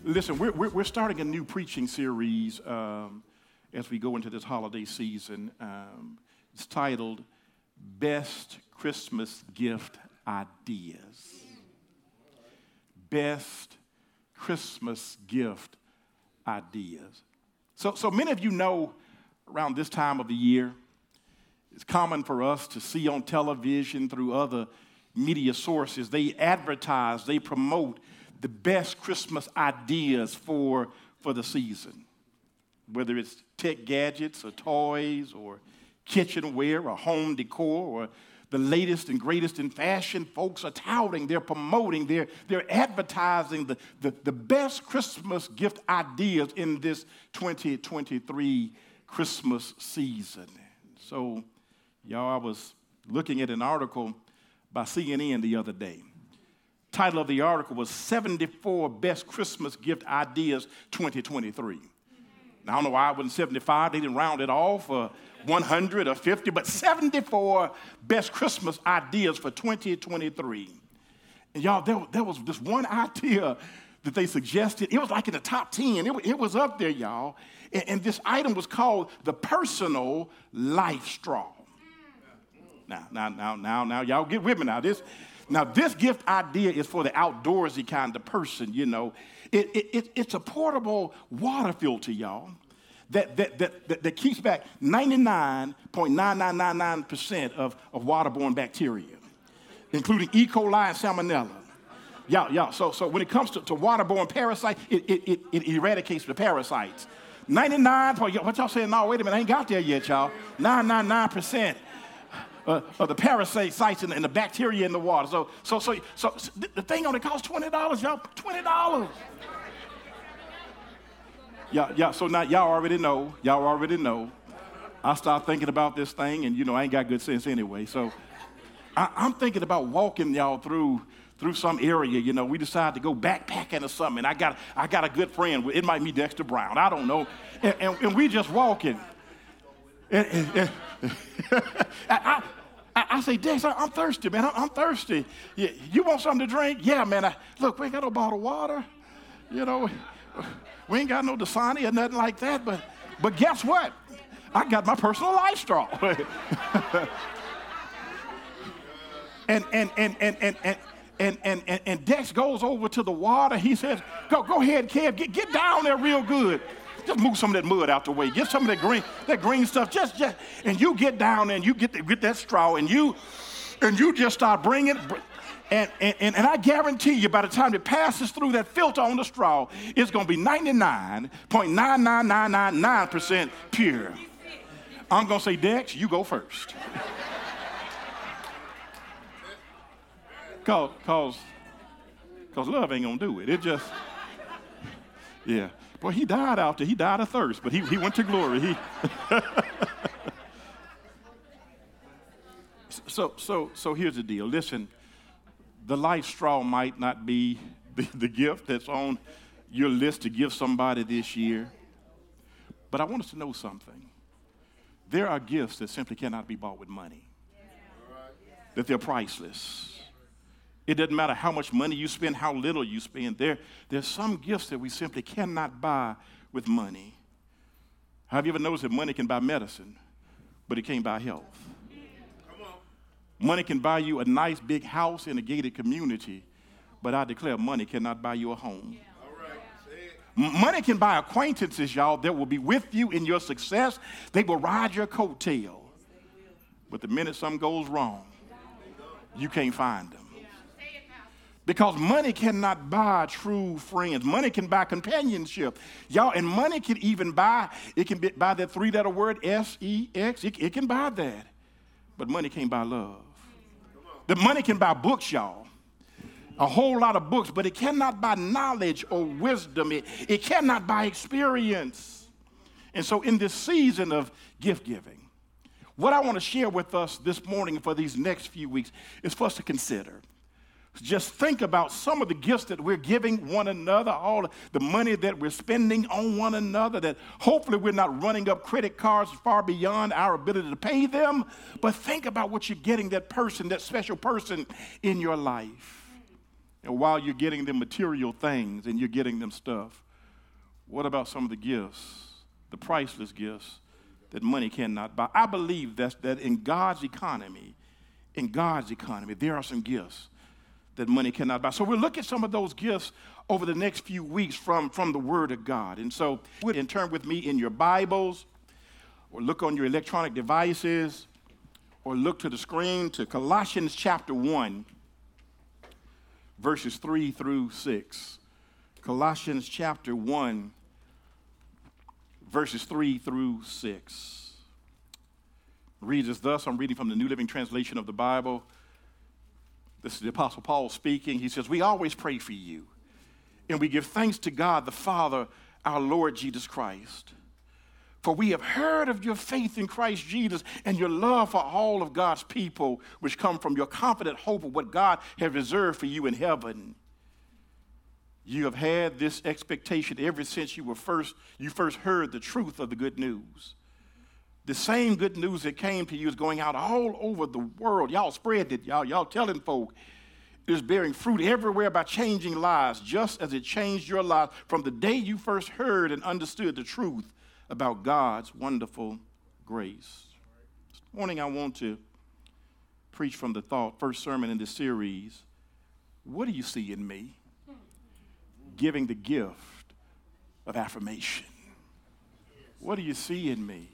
Listen, we're starting a new preaching series as we go into this holiday season. It's titled Best Christmas Gift Ideas. Best Christmas Gift Ideas. So many of you know around this time of the year, it's common for us to see on television, through other media sources, they advertise, they promote the best Christmas ideas for the season. Whether it's tech gadgets or toys or kitchenware or home decor or the latest and greatest in fashion, folks are touting, they're promoting, they're advertising the best Christmas gift ideas in this 2023 Christmas season. So, y'all, I was looking at an article by CNN the other day. Title of the article was 74 Best Christmas Gift Ideas 2023. Now, I don't know why it wasn't 75. They didn't round it off for 100 or 50, but 74 best Christmas ideas for 2023. And y'all, there was this one idea that they suggested. It was like in the top 10. It was up there, y'all. And this item was called the personal life straw. Now, y'all get with me now. This gift idea is for the outdoorsy kind of person, you know. It's a portable water filter, y'all, that keeps back 99.9999% of waterborne bacteria, including E. coli and salmonella. Y'all. So when it comes to waterborne parasites, it eradicates the parasites. 99. What y'all saying? No, wait a minute, I ain't got there yet, y'all. 999%. Of the parasites and the bacteria in the water. So the thing only costs $20, y'all. $20. Yeah. So now y'all already know. I start thinking about this thing, and I ain't got good sense anyway. So I'm thinking about walking y'all through some area. We decide to go backpacking or something. And I got a good friend. It might be Dexter Brown. I don't know. And we just walking. I say, Dex, I'm thirsty, man. I'm thirsty. You want something to drink? Yeah, man. Look, we ain't got no bottled water. We ain't got no Dasani or nothing like that. But guess what? I got my personal life straw. and Dex goes over to the water. He says, go ahead, Kev. Get down there real good. Just move some of that mud out the way. Get some of that green stuff. Just, and you get down there and you get that straw and you just start bringing. And I guarantee you, by the time it passes through that filter on the straw, it's going to be 99.99999% pure. I'm going to say, Dex, you go first. Cause love ain't going to do it. It just, yeah. Well, he died out there. He died of thirst, but he went to glory. So here's the deal. Listen, the life straw might not be the gift that's on your list to give somebody this year, but I want us to know something. There are gifts that simply cannot be bought with money, that they're priceless. It doesn't matter how much money you spend, how little you spend. There's some gifts that we simply cannot buy with money. Have you ever noticed that money can buy medicine, but it can't buy health? Come on. Money can buy you a nice big house in a gated community, but I declare money cannot buy you a home. Yeah. All right. Say it. Money can buy acquaintances, y'all, that will be with you in your success. They will ride your coattail. But the minute something goes wrong, you can't find them. Because money cannot buy true friends. Money can buy companionship. Y'all, and money can even buy that three-letter word, S-E-X. It can buy that. But money can't buy love. The money can buy books, y'all. A whole lot of books, but it cannot buy knowledge or wisdom. It cannot buy experience. And so in this season of gift giving, what I want to share with us this morning for these next few weeks is for us to consider. Just think about some of the gifts that we're giving one another, all the money that we're spending on one another, that hopefully we're not running up credit cards far beyond our ability to pay them. But think about what you're getting that person, that special person in your life. And while you're getting them material things and you're getting them stuff, what about some of the gifts, the priceless gifts that money cannot buy? I believe that in God's economy, there are some gifts that money cannot buy. So we'll look at some of those gifts over the next few weeks from the Word of God. And so turn with me in your Bibles, or look on your electronic devices, or look to the screen to Colossians chapter 1, verses 3 through 6. Colossians chapter 1, verses 3 through 6. Reads as thus. I'm reading from the New Living Translation of the Bible. This is the Apostle Paul speaking. He says, "We always pray for you, and we give thanks to God the Father, our Lord Jesus Christ. For we have heard of your faith in Christ Jesus and your love for all of God's people, which come from your confident hope of what God has reserved for you in heaven. You have had this expectation ever since you first heard the truth of the good news. The same good news that came to you is going out all over the world. Y'all spread it. Y'all telling folk. It is bearing fruit everywhere by changing lives, just as it changed your life from the day you first heard and understood the truth about God's wonderful grace." This morning I want to preach from the thought, first sermon in this series, what do you see in me? Giving the gift of affirmation. What do you see in me?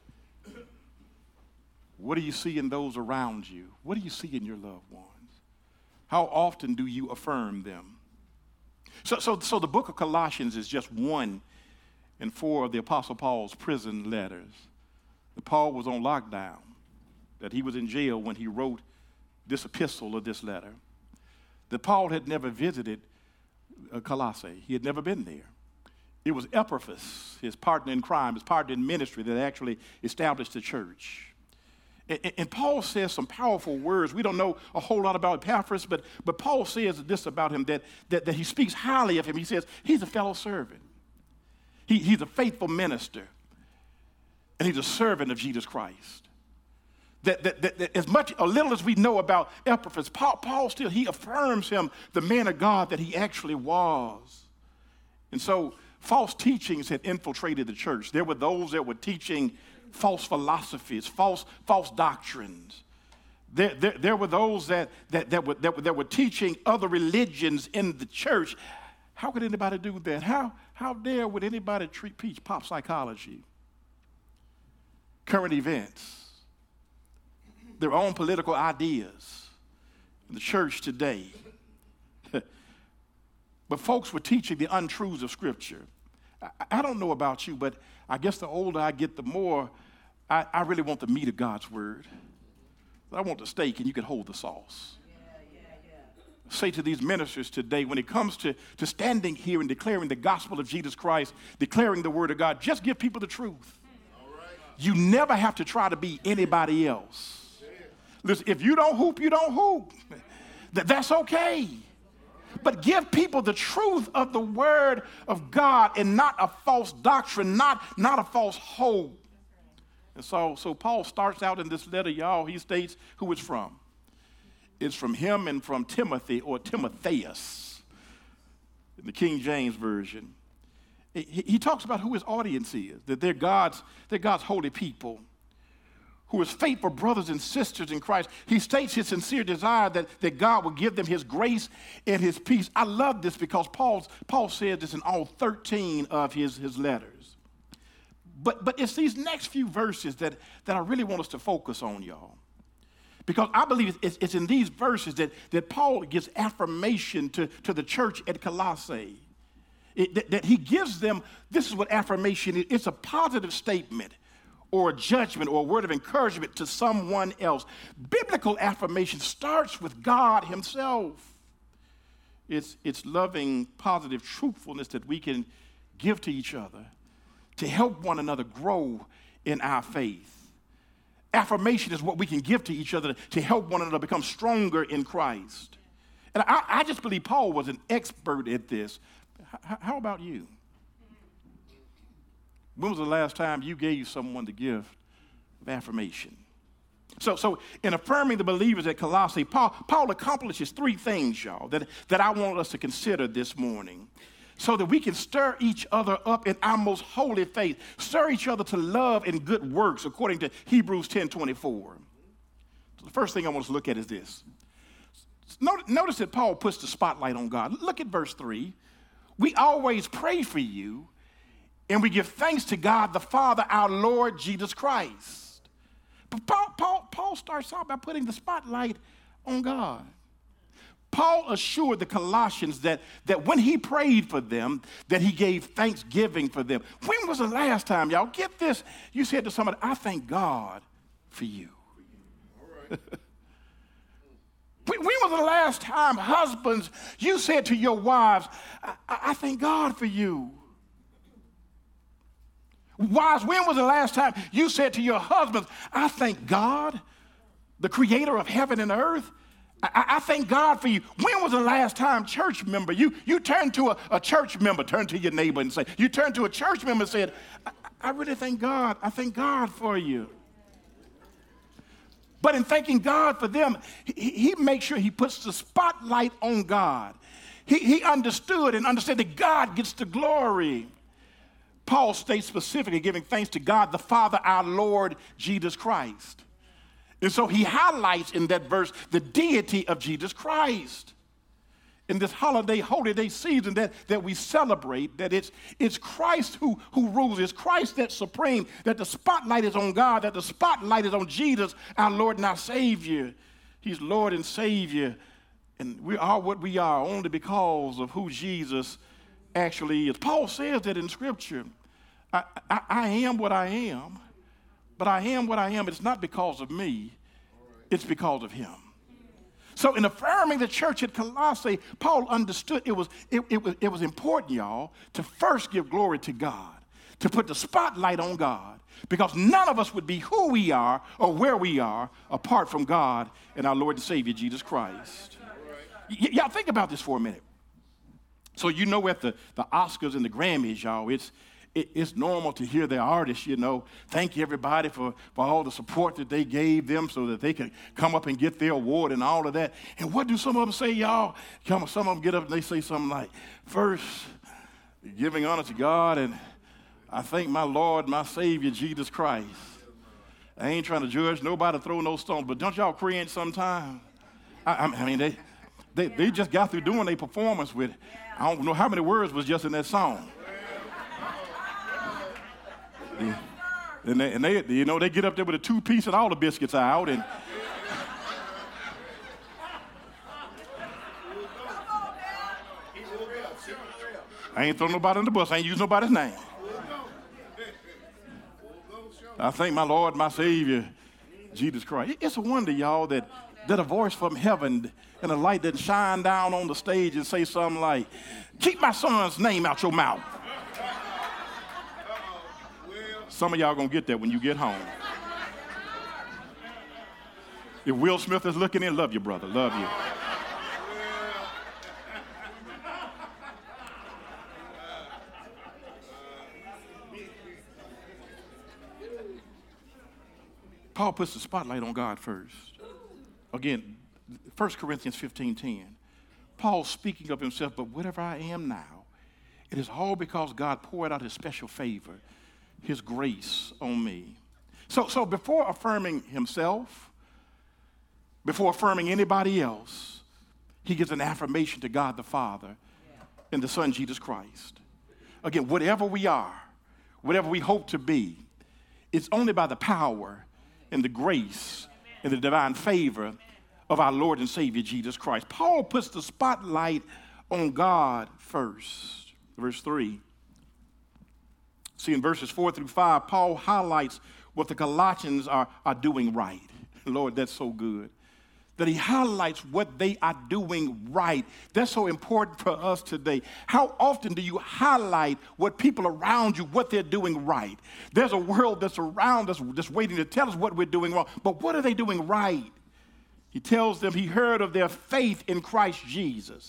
What do you see in those around you? What do you see in your loved ones? How often do you affirm them? So the book of Colossians is just one in four of the Apostle Paul's prison letters. Paul was on lockdown, that he was in jail when he wrote this epistle or this letter. That Paul had never visited Colossae. He had never been there. It was Epaphras, his partner in crime, his partner in ministry, that actually established the church. And Paul says some powerful words. We don't know a whole lot about Epaphras, but Paul says this about him, that he speaks highly of him. He says he's a fellow servant. He's a faithful minister, and he's a servant of Jesus Christ. That as much, a little as we know about Epaphras, Paul still, he affirms him, the man of God that he actually was. And so false teachings had infiltrated the church. There were those that were teaching false philosophies, false doctrines. There were those that were teaching other religions in the church. How could anybody do that? How dare would anybody teach pop psychology, current events, their own political ideas in the church today? But folks were teaching the untruths of Scripture. I don't know about you, but I guess the older I get, the more I really want the meat of God's word. I want the steak, and you can hold the sauce. Say to these ministers today, when it comes to standing here and declaring the gospel of Jesus Christ, declaring the word of God, just give people the truth. You never have to try to be anybody else. Listen, if you don't hoop, you don't hoop. That's okay. But give people the truth of the word of God and not a false doctrine, not a false hope. And so Paul starts out in this letter, y'all, he states who it's from. It's from him and from Timothy, or Timotheus in the King James Version. He talks about who his audience is, that they're God's holy people, who is faithful brothers and sisters in Christ. He states his sincere desire that God will give them his grace and his peace. I love this because Paul said this in all 13 of his letters. But it's these next few verses that I really want us to focus on, y'all. Because I believe it's in these verses that Paul gives affirmation to the church at Colossae. That he gives them, this is what affirmation is. It's a positive statement or a judgment or a word of encouragement to someone else. Biblical affirmation starts with God himself. It's loving, positive truthfulness that we can give to each other to help one another grow in our faith. Affirmation is what we can give to each other to help one another become stronger in Christ. And I just believe Paul was an expert at this. How about you? When was the last time you gave someone the gift of affirmation? So in affirming the believers at Colossae, Paul accomplishes three things, y'all, that I want us to consider this morning, so that we can stir each other up in our most holy faith, stir each other to love and good works, according to Hebrews 10:24. So the first thing I want us to look at is this. Notice that Paul puts the spotlight on God. Look at verse 3. We always pray for you, and we give thanks to God the Father, our Lord Jesus Christ. But Paul starts off by putting the spotlight on God. Paul assured the Colossians that when he prayed for them, that he gave thanksgiving for them. When was the last time, y'all, get this, you said to somebody, I thank God for you? All right. When was the last time, husbands, you said to your wives, I thank God for you? Wives, when was the last time you said to your husbands, I thank God, the creator of heaven and earth? I thank God for you. When was the last time, church member, you turned to a church member, turn to your neighbor and say, you turned to a church member and said, I really thank God. I thank God for you. But in thanking God for them, he makes sure he puts the spotlight on God. He understood and understood that God gets the glory. Paul states specifically giving thanks to God, the Father, our Lord Jesus Christ. And so he highlights in that verse the deity of Jesus Christ. In this holiday season that we celebrate, that it's Christ who rules, it's Christ that's supreme, that the spotlight is on God, that the spotlight is on Jesus, our Lord and our Savior. He's Lord and Savior, and we are what we are only because of who Jesus actually is. Paul says that in Scripture. I am what I am, but I am what I am. It's not because of me, it's because of him. So in affirming the church at Colossae, Paul understood it was important, y'all, to first give glory to God, to put the spotlight on God, because none of us would be who we are or where we are apart from God and our Lord and Savior, Jesus Christ. Y'all think about this for a minute. So you know at the Oscars and the Grammys, y'all, it's normal to hear the artists, thank everybody for all the support that they gave them so that they could come up and get their award and all of that. And what do some of them say, y'all? Some of them get up and they say something like, first, giving honor to God, and I thank my Lord, my Savior, Jesus Christ. I ain't trying to judge nobody, throw no stones, but don't y'all cringe sometimes? I mean, they just got through doing their performance with, I don't know how many words was just in that song. And they get up there with a two-piece and all the biscuits out, and I ain't throwing nobody in the bus. I ain't using nobody's name. I thank my Lord, my Savior, Jesus Christ. It's a wonder, y'all, that a voice from heaven and a light that shine down on the stage and say something like, keep my son's name out your mouth. Some of y'all gonna get that when you get home. If Will Smith is looking in, love you, brother, love you. Paul puts the spotlight on God first. Again, 1 Corinthians 15:10. Paul speaking of himself, but whatever I am now, it is all because God poured out his special favor, his grace on me. So before affirming himself, before affirming anybody else, he gives an affirmation to God the Father and the Son Jesus Christ. Again, whatever we are, whatever we hope to be, it's only by the power and the grace and the divine favor of our Lord and Savior Jesus Christ. Paul puts the spotlight on God first. Verse 3. See, in verses 4 through 5, Paul highlights what the Colossians are doing right. Lord, that's so good. That he highlights what they are doing right. That's so important for us today. How often do you highlight what people around you, what they're doing right? There's a world that's around us just waiting to tell us what we're doing wrong. But what are they doing right? He tells them he heard of their faith in Christ Jesus.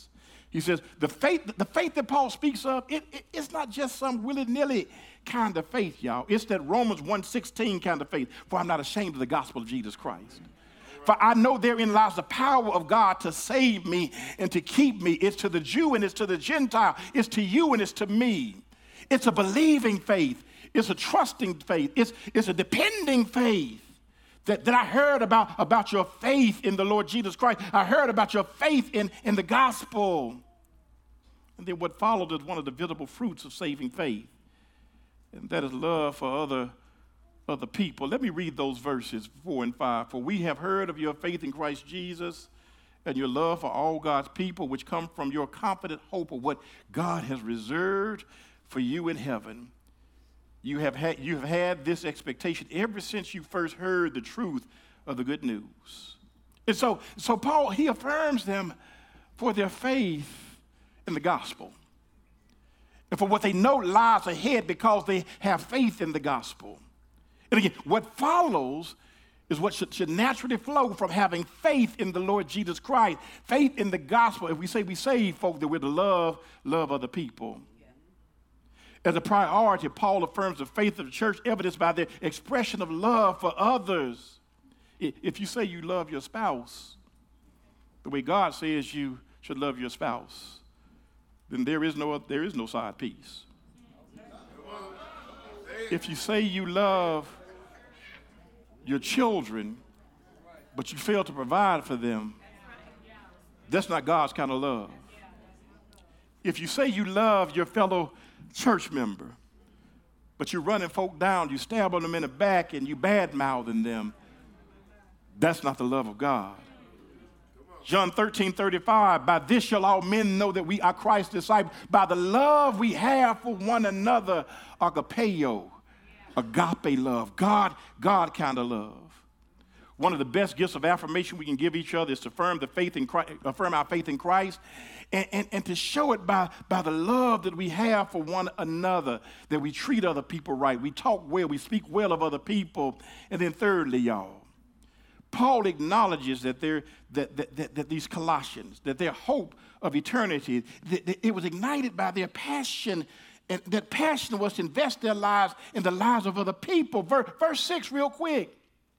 He says, the faith that Paul speaks of, it's not just some willy-nilly kind of faith, y'all. It's that Romans 1:16 kind of faith. For I'm not ashamed of the gospel of Jesus Christ. For I know therein lies the power of God to save me and to keep me. It's to the Jew and it's to the Gentile. It's to you and it's to me. It's a believing faith. It's a trusting faith. It's a depending faith. That I heard about your faith in the Lord Jesus Christ. I heard about your faith in the gospel. And then what followed is one of the visible fruits of saving faith. And that is love for other people. Let me read those verses 4 and 5. For we have heard of your faith in Christ Jesus and your love for all God's people, which come from your confident hope of what God has reserved for you in heaven. You have had this expectation ever since you first heard the truth of the good news. And so Paul, he affirms them for their faith in the gospel and for what they know lies ahead because they have faith in the gospel. And again, what follows is what should naturally flow from having faith in the Lord Jesus Christ, faith in the gospel. If we say we save folk, that we're to love other people. As a priority, Paul affirms the faith of the church evidenced by their expression of love for others. If you say you love your spouse the way God says you should love your spouse, then there is no side piece. If you say you love your children, but you fail to provide for them, that's not God's kind of love. If you say you love your fellow church member, but you're running folk down, you stab them in the back, and you bad-mouthing them, that's not the love of God. John 13:35, by this shall all men know that we are Christ's disciples, by the love we have for one another, agapeo, agape love, God kind of love. One of the best gifts of affirmation we can give each other is to affirm our faith in Christ, and to show it by the love that we have for one another, that we treat other people right, we talk well, we speak well of other people. And then thirdly, y'all, Paul acknowledges that these Colossians, that their hope of eternity, that it was ignited by their passion, and that passion was to invest their lives in the lives of other people. Verse 6 real quick.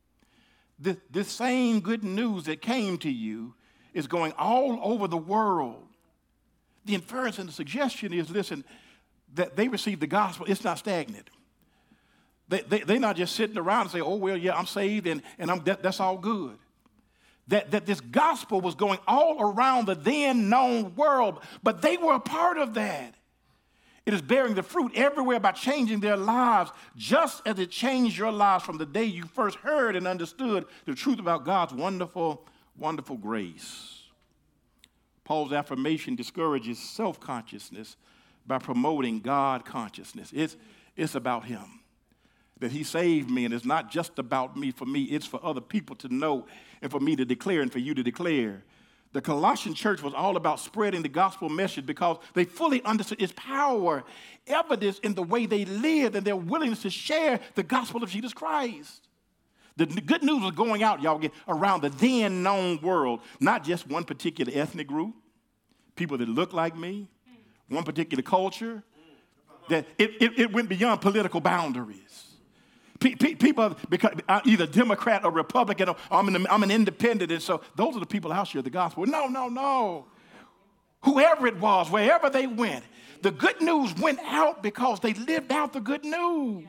This same good news that came to you is going all over the world. The inference and the suggestion is, listen, that they received the gospel. It's not stagnant. They're not just sitting around and say, oh, well, yeah, I'm saved and that's all good. That this gospel was going all around the then known world, but they were a part of that. It is bearing the fruit everywhere by changing their lives, just as it changed your lives from the day you first heard and understood the truth about God's wonderful, wonderful grace. Paul's affirmation discourages self-consciousness by promoting God consciousness. It's about him, that he saved me, and it's not just about me. For me, it's for other people to know and for me to declare and for you to declare. The Colossian church was all about spreading the gospel message because they fully understood its power, evidenced in the way they lived and their willingness to share the gospel of Jesus Christ. The good news was going out, y'all, around the then known world, not just one particular ethnic group, people that look like me, one particular culture, that it went beyond political boundaries. People, because I'm either Democrat or Republican, or I'm an independent, and so those are the people I'll share the gospel. No. Whoever it was, wherever they went, the good news went out because they lived out the good news.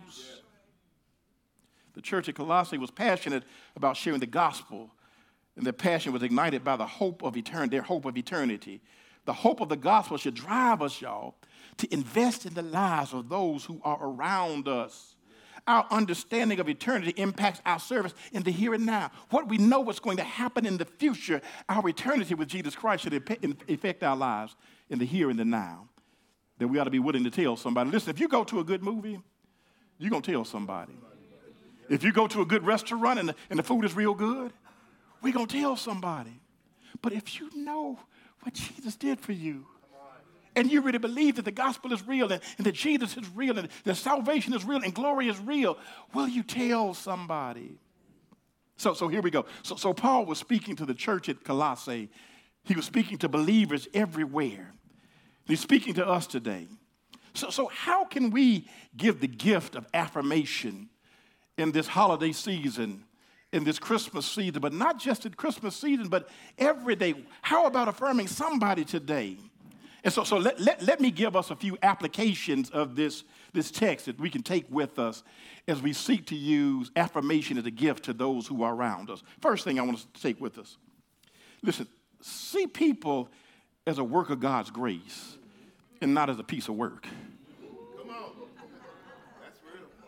The church at Colossae was passionate about sharing the gospel, and their passion was ignited by the hope of eternity, their hope of eternity. The hope of the gospel should drive us, y'all, to invest in the lives of those who are around us. Our understanding of eternity impacts our service in the here and now. What we know what's going to happen in the future, our eternity with Jesus Christ should affect our lives in the here and the now. That we ought to be willing to tell somebody. Listen, if you go to a good movie, you're going to tell somebody. If you go to a good restaurant and the food is real good, we're going to tell somebody. But if you know what Jesus did for you, and you really believe that the gospel is real and that Jesus is real and that salvation is real and glory is real, will you tell somebody? So here we go. So Paul was speaking to the church at Colossae. He was speaking to believers everywhere. He's speaking to us today. So how can we give the gift of affirmation in this holiday season, in this Christmas season, but not just in Christmas season, but every day? How about affirming somebody today? And so let me give us a few applications of this text that we can take with us as we seek to use affirmation as a gift to those who are around us. First thing I want us to take with us. Listen, see people as a work of God's grace and not as a piece of work. Come on. That's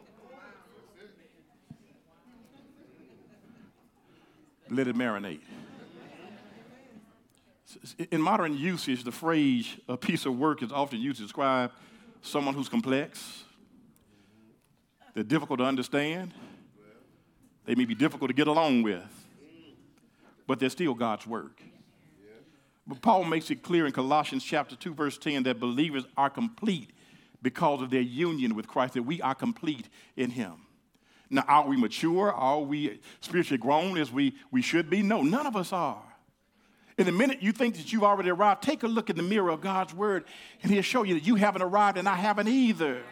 real. Let it marinate. In modern usage, the phrase a piece of work is often used to describe someone who's complex. They're difficult to understand. They may be difficult to get along with, but they're still God's work. But Paul makes it clear in Colossians chapter 2, verse 10, that believers are complete because of their union with Christ, that we are complete in him. Now, are we mature? Are we spiritually grown as we should be? No, none of us are. In the minute you think that you've already arrived, take a look in the mirror of God's word, and he'll show you that you haven't arrived and I haven't either.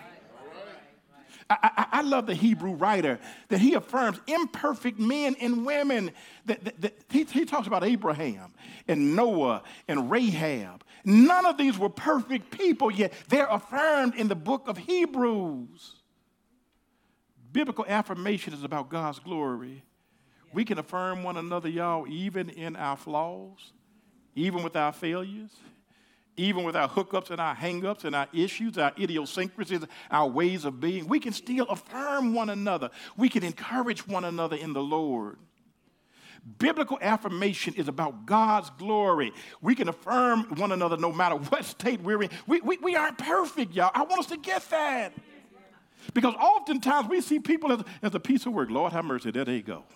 I love the Hebrew writer that he affirms imperfect men and women. He talks about Abraham and Noah and Rahab. None of these were perfect people, yet they're affirmed in the book of Hebrews. Biblical affirmation is about God's glory. We can affirm one another, y'all, even in our flaws, even with our failures, even with our hookups and our hangups and our issues, our idiosyncrasies, our ways of being. We can still affirm one another. We can encourage one another in the Lord. Biblical affirmation is about God's glory. We can affirm one another no matter what state we're in. We aren't perfect, y'all. I want us to get that. Because oftentimes we see people as a piece of work. Lord have mercy, there they go.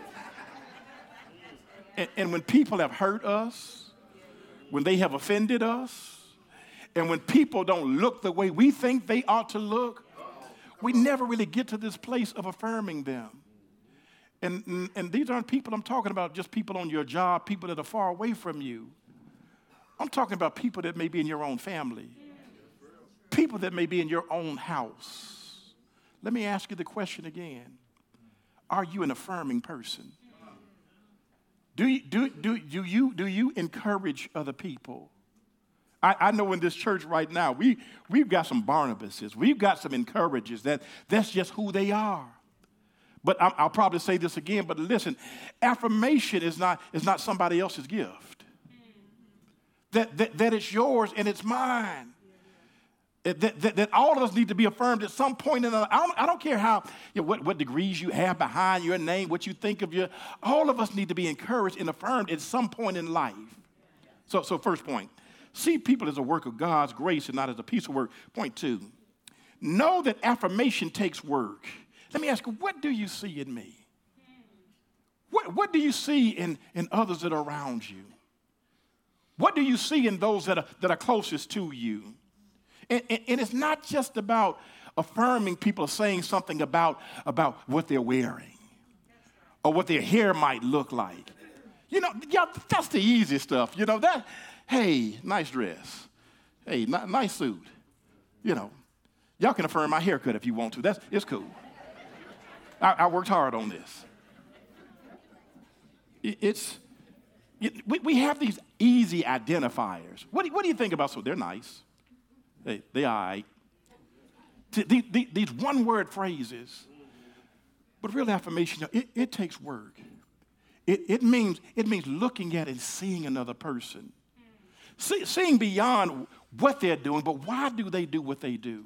And when people have hurt us, when they have offended us, and when people don't look the way we think they ought to look, we never really get to this place of affirming them. And these aren't people I'm talking about, just people on your job, people that are far away from you. I'm talking about people that may be in your own family, people that may be in your own house. Let me ask you the question again. Are you an affirming person? Do you encourage other people? I know in this church right now, we've got some Barnabases. We've got some encouragers. That's just who they are. But I'll probably say this again, but listen, affirmation is not somebody else's gift. That it's yours and it's mine. That all of us need to be affirmed at some point in our life. I don't care how, what degrees you have behind your name, what you think of all of us need to be encouraged and affirmed at some point in life. So first point, see people as a work of God's grace and not as a piece of work. Point two, know that affirmation takes work. Let me ask you, what do you see in me? What do you see in others that are around you? What do you see in those that are closest to you? And it's not just about affirming people or saying something about what they're wearing or what their hair might look like. Yeah, that's the easy stuff. Hey, nice dress. Hey, nice suit. Y'all can affirm my haircut if you want to. It's cool. I worked hard on this. We have these easy identifiers. What do you think about? So they're nice. They all right. These one-word phrases. But real affirmation, it takes work. It means looking at and seeing another person. Seeing beyond what they're doing, but why do they do what they do?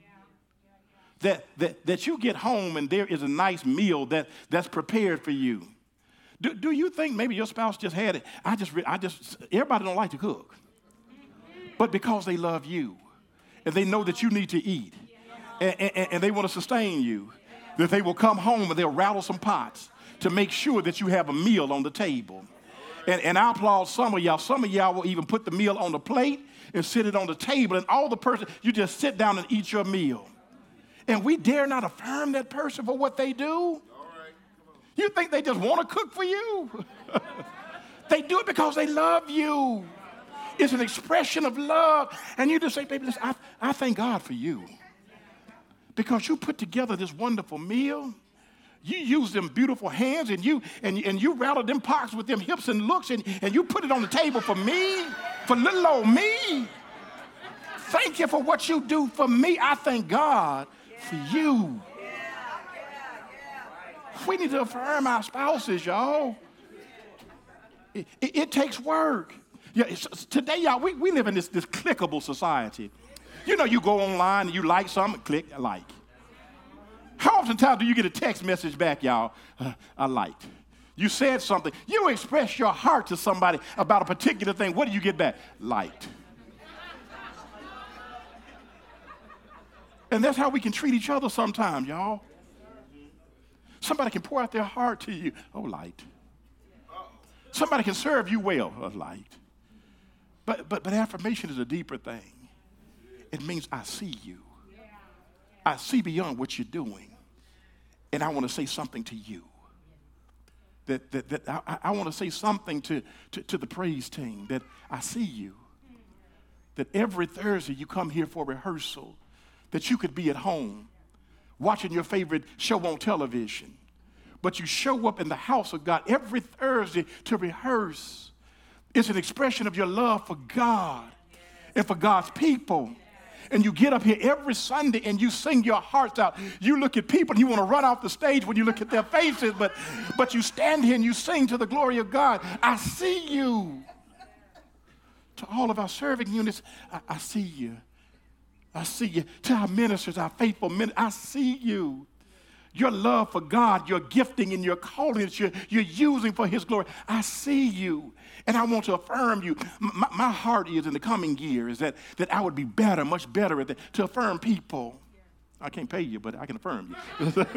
That you get home and there is a nice meal that's prepared for you. Do you think maybe your spouse just had it? Everybody don't like to cook. But because they love you and they know that you need to eat and they want to sustain you, that they will come home and they'll rattle some pots to make sure that you have a meal on the table. And I applaud some of y'all. Some of y'all will even put the meal on the plate and sit it on the table, and all the person, you just sit down and eat your meal. And we dare not affirm that person for what they do. You think they just want to cook for you? They do it because they love you. It's an expression of love. And you just say, baby, listen, I thank God for you. Because you put together this wonderful meal. You use them beautiful hands and you rattle them pockets with them hips and looks and you put it on the table for me, for little old me. Thank you for what you do for me. I thank God for you. We need to affirm our spouses, y'all. It takes work. Yeah, today, y'all, we live in this clickable society. You know, you go online and you like something, click like. How often times do you get a text message back, y'all? I liked. You said something. You express your heart to somebody about a particular thing. What do you get back? Liked. And that's how we can treat each other sometimes, y'all. Somebody can pour out their heart to you. Oh, liked. Somebody can serve you well. Oh, liked. But affirmation is a deeper thing. It means I see you. I see beyond what you're doing. And I want to say something to you. I want to say something to the praise team, that I see you. That every Thursday you come here for rehearsal, that you could be at home watching your favorite show on television. But you show up in the house of God every Thursday to rehearse. It's an expression of your love for God and for God's people. And you get up here every Sunday and you sing your hearts out. You look at people and you want to run off the stage when you look at their faces, but you stand here and you sing to the glory of God. I see you. To all of our serving units, I see you. I see you. To our ministers, our faithful ministers, I see you. Your love for God, your gifting and your calling that you're using for his glory. I see you. And I want to affirm you. My heart is in the coming year is that I would be better, much better at that, to affirm people. I can't pay you, but I can affirm you.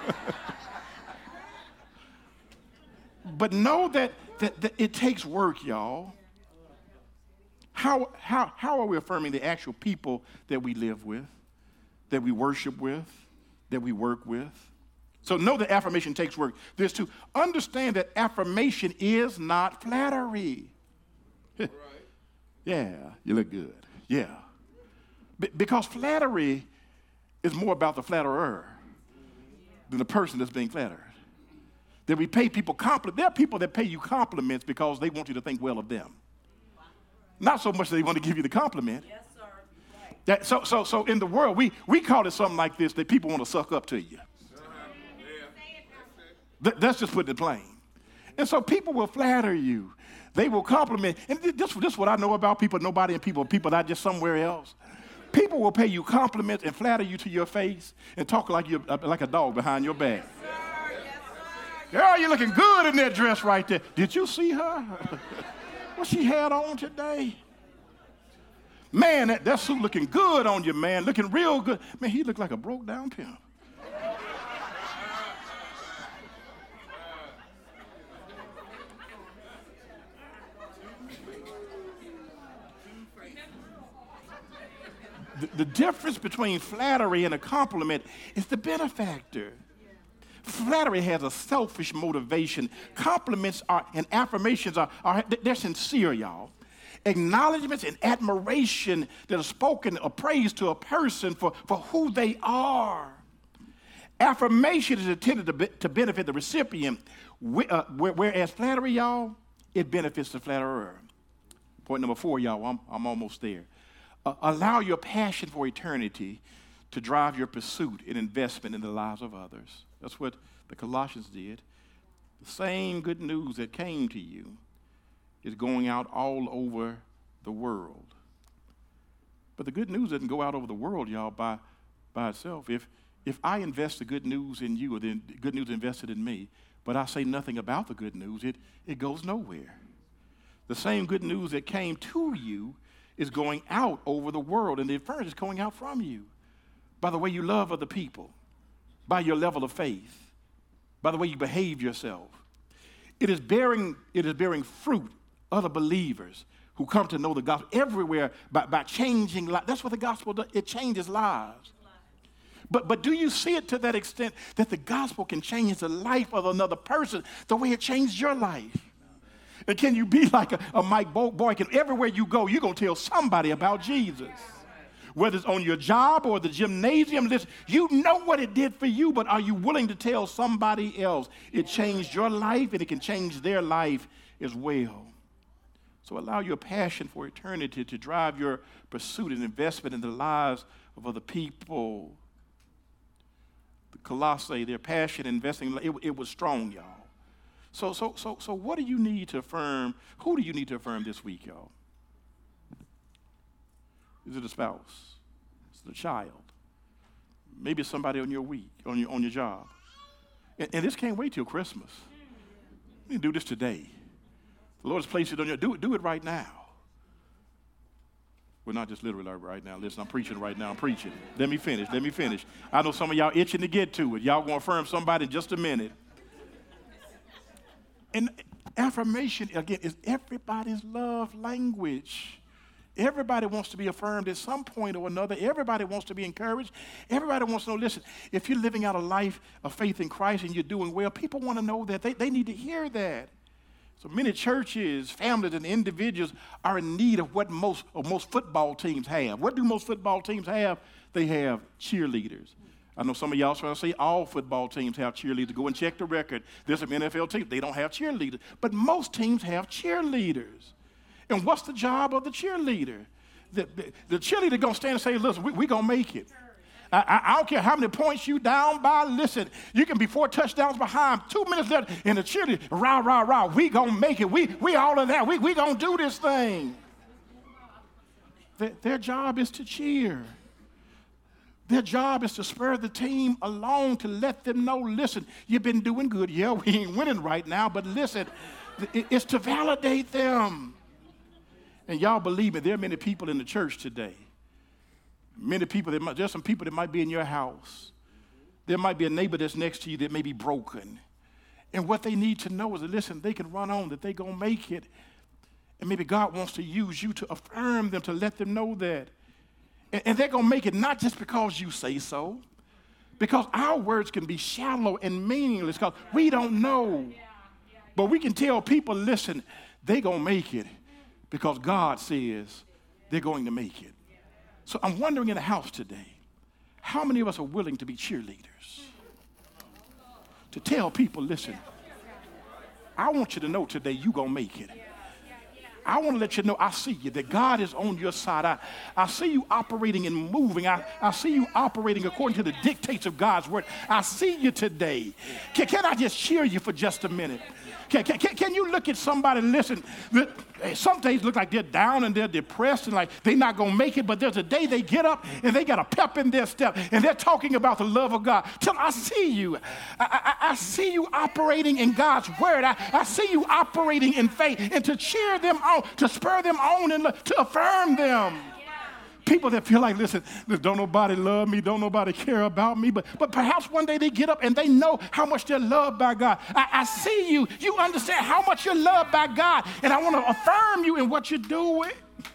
But know that it takes work, y'all. How are we affirming the actual people that we live with, that we worship with, that we work with? So know that affirmation takes work. There's to understand that affirmation is not flattery. Right. Yeah, you look good. Yeah. Because flattery is more about the flatterer than the person that's being flattered. That we pay people compliments. There are people that pay you compliments because they want you to think well of them. Not so much that they want to give you the compliment. Yes, sir. Right. So in the world, we call it something like this, that people want to suck up to you. That's just putting it plain. And so people will flatter you. They will compliment. And this is what I know about people, nobody and people not just somewhere else. People will pay you compliments and flatter you to your face and talk like you're like a dog behind your back. Yes, sir. Yes, sir. Girl, you're looking good in that dress right there. Did you see her? What she had on today? Man, that suit looking good on you, man. Looking real good. Man, he looked like a broke down pimp. The difference between flattery and a compliment is the benefactor. Flattery has a selfish motivation. Compliments and affirmations they're sincere, y'all. Acknowledgments and admiration that are spoken or praise to a person for who they are. Affirmation is intended to benefit the recipient, whereas flattery, y'all, it benefits the flatterer. Point number 4, y'all, I'm almost there. Allow your passion for eternity to drive your pursuit and investment in the lives of others. That's what the Colossians did. The same good news that came to you is going out all over the world. But the good news doesn't go out over the world, y'all, by itself. If I invest the good news in you, or the good news invested in me, but I say nothing about the good news, it goes nowhere. The same good news that came to you is going out over the world, and the inference is going out from you by the way you love other people, by your level of faith, by the way you behave yourself. It is bearing fruit, other believers who come to know the gospel everywhere by changing lives. That's what the gospel does. It changes lives. But do you see it to that extent that the gospel can change the life of another person the way it changed your life? And can you be like a Mike Boykin? Everywhere you go, you're going to tell somebody about Jesus. Whether it's on your job or the gymnasium, listen, you know what it did for you, but are you willing to tell somebody else? It changed your life, and it can change their life as well. So allow your passion for eternity to drive your pursuit and investment in the lives of other people. The Colossae, their passion investing, it was strong, y'all. So what do you need to affirm? Who do you need to affirm this week, y'all? Is it a spouse? Is it a child? Maybe it's somebody on your week, on your job. And this can't wait till Christmas. You can do this today. The Lord has placed it on you. Do it right now. Well, not just literally right now. Listen, I'm preaching right now. I'm preaching. Let me finish. I know some of y'all itching to get to it. Y'all going to affirm somebody in just a minute. And affirmation, again, is everybody's love language. Everybody wants to be affirmed at some point or another. Everybody wants to be encouraged. Everybody wants to know, listen, if you're living out a life of faith in Christ and you're doing well, people want to know that. They need to hear that. So many churches, families, and individuals are in need of what most football teams have. What do most football teams have? They have cheerleaders. I know some of y'all trying to say all football teams have cheerleaders. Go and check the record. There's some NFL teams, they don't have cheerleaders. But most teams have cheerleaders. And what's the job of the cheerleader? The cheerleader going to stand and say, listen, we're going to make it. I don't care how many points you down by. Listen, you can be 4 touchdowns behind, 2 minutes left, and the cheerleader, rah, rah, rah, we going to make it. We all of that. We going to do this thing. Their job is to cheer. Their job is to spur the team along, to let them know, listen, you've been doing good. Yeah, we ain't winning right now, but listen, it's to validate them. And y'all believe me, there are many people in the church today. Many people, there's some people that might be in your house. There might be a neighbor that's next to you that may be broken. And what they need to know is that, listen, they can run on, that they're going to make it. And maybe God wants to use you to affirm them, to let them know that. And they're going to make it not just because you say so, because our words can be shallow and meaningless because we don't know. But we can tell people, listen, they're going to make it because God says they're going to make it. So I'm wondering in the house today, how many of us are willing to be cheerleaders? To tell people, listen, I want you to know today you're going to make it. I want to let you know I see you, that God is on your side. I see you operating and moving. I see you operating according to the dictates of God's word. I see you today. Can I just cheer you for just a minute? Can you look at somebody and listen? Some days look like they're down and they're depressed and like they're not going to make it, but there's a day they get up and they got a pep in their step and they're talking about the love of God. Tell them, I see you. I see you operating in God's word. I see you operating in faith, and to cheer them on, to spur them on, and to affirm them. People that feel like, listen, don't nobody love me, don't nobody care about me, but perhaps one day they get up and they know how much they're loved by God. I see you. You understand how much you're loved by God, and I want to affirm you in what you're doing.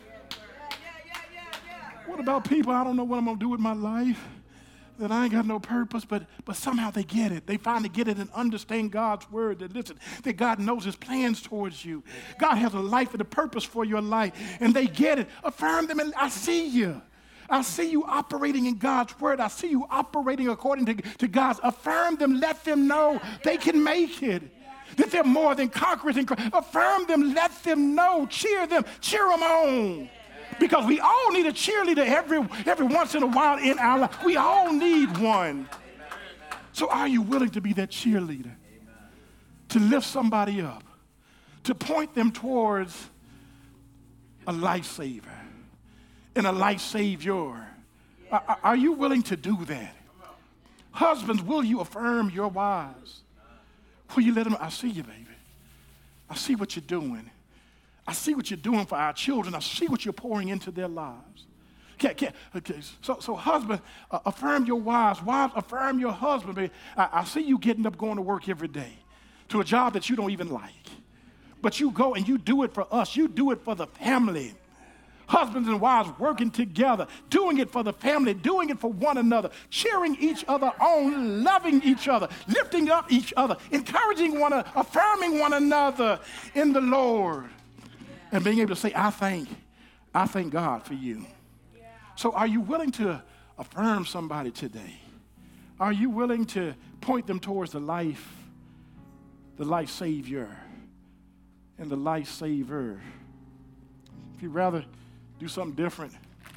What about people, I don't know what I'm going to do with my life, that I ain't got no purpose, but somehow they get it. They finally get it and understand God's word, that listen, that God knows his plans towards you. God has a life and a purpose for your life, and they get it. Affirm them, and I see you. I see you operating in God's word. I see you operating according to God's. Affirm them, let them know they can make it, that they're more than conquerors in Christ. Affirm them, let them know, cheer them on. Because we all need a cheerleader every once in a while in our life. We all need one. So are you willing to be that cheerleader? To lift somebody up, to point them towards a lifesaver and a life savior? Are you willing to do that? Husbands, will you affirm your wives? Will you let them, I see you, baby. I see what you're doing. I see what you're doing for our children. I see what you're pouring into their lives. Okay. So husband, affirm your wives. Wives, affirm your husband. Baby. I see you getting up, going to work every day to a job that you don't even like. But you go and you do it for us. You do it for the family. husbands and wives working together, doing it for the family, doing it for one another, cheering each other on, loving each other, lifting up each other, encouraging one another, affirming one another in the Lord, and being able to say, I thank God for you. So are you willing to affirm somebody today? Are you willing to point them towards the life Savior, and the life saver? If you'd rather do something different,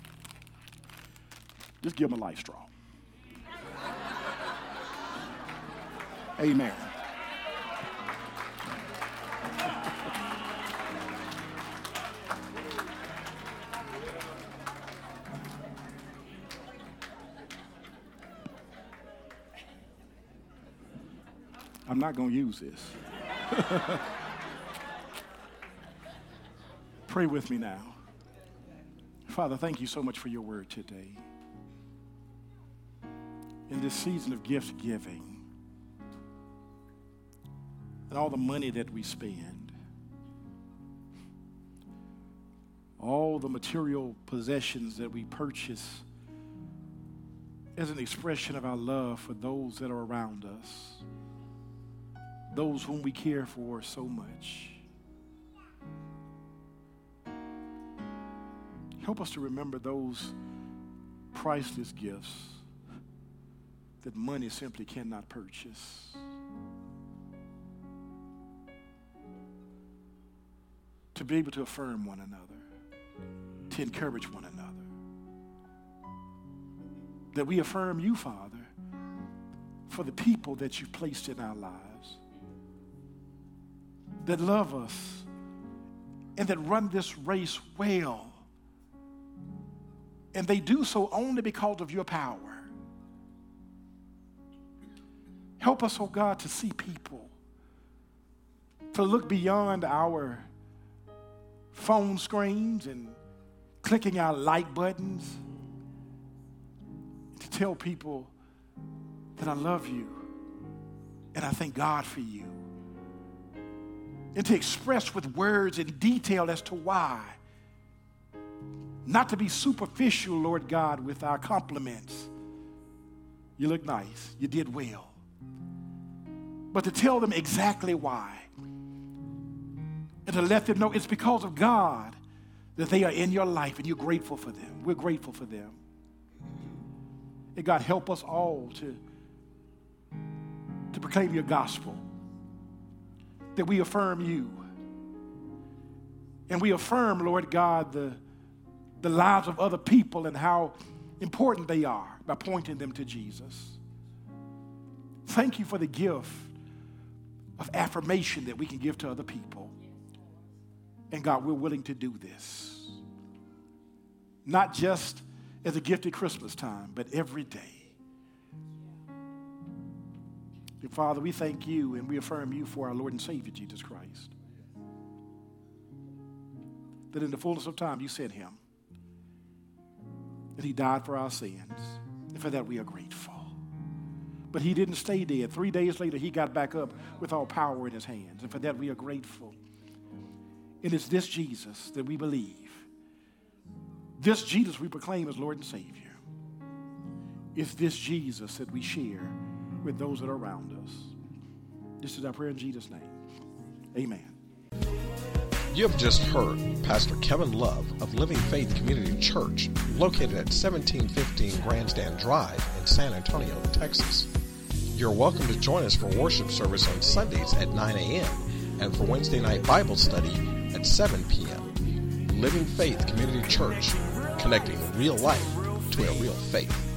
just give them a life straw. Amen. I'm not going to use this. Pray with me now. Father, thank you so much for your word today. In this season of gift giving and all the money that we spend, all the material possessions that we purchase as an expression of our love for those that are around us, those whom we care for so much. Help us to remember those priceless gifts that money simply cannot purchase. To be able to affirm one another, to encourage one another. That we affirm you, Father, for the people that you've placed in our lives, that love us and that run this race well. And they do so only because of your power. Help us, oh God, to see people, to look beyond our phone screens and clicking our like buttons, to tell people that I love you and I thank God for you. And to express with words in detail as to why. Not to be superficial, Lord God, with our compliments. You look nice. You did well. But to tell them exactly why. And to let them know it's because of God that they are in your life and you're grateful for them. We're grateful for them. And God, help us all to proclaim your gospel. That we affirm you. And we affirm, Lord God, the lives of other people and how important they are by pointing them to Jesus. Thank you for the gift of affirmation that we can give to other people. And God, we're willing to do this. Not just as a gift at Christmas time, but every day. And Father, we thank you and we affirm you for our Lord and Savior, Jesus Christ. That in the fullness of time you sent him. That he died for our sins. And for that we are grateful. But he didn't stay dead. 3 days later, he got back up with all power in his hands. And for that we are grateful. And it's this Jesus that we believe. This Jesus we proclaim as Lord and Savior. It's this Jesus that we share with those that are around us. This is our prayer in Jesus' name. Amen. You have just heard Pastor Kevin Love of Living Faith Community Church, located at 1715 Grandstand Drive in San Antonio, Texas. You're welcome to join us for worship service on Sundays at 9 a.m. and for Wednesday night Bible study at 7 p.m. Living Faith Community Church, connecting real life to a real faith.